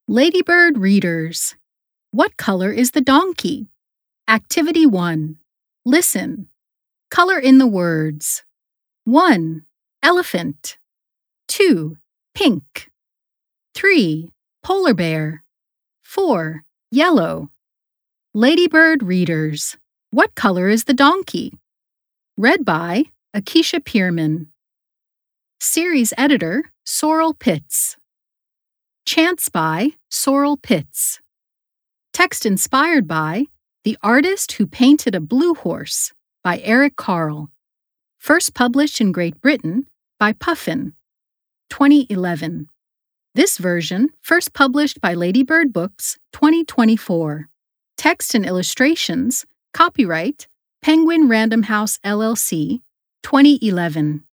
Ladybird readers. What color is the donkey? Activity 1. Listen. Color in the words. 1. Elephant. 2. Pink. 3. Polar bear. 4. Yellow. Ladybird readers. What color is the donkey? Read by Akisha Pierman. Series editor Sorrel Pitts. Chants by Sorrel Pitts. Text inspired by The Artist Who Painted a Blue Horse by Eric Carle. First published in Great Britain by Puffin. 2011. This version first published by Ladybird Books 2024. Text and illustrations, copyright Penguin Random House LLC, 2011.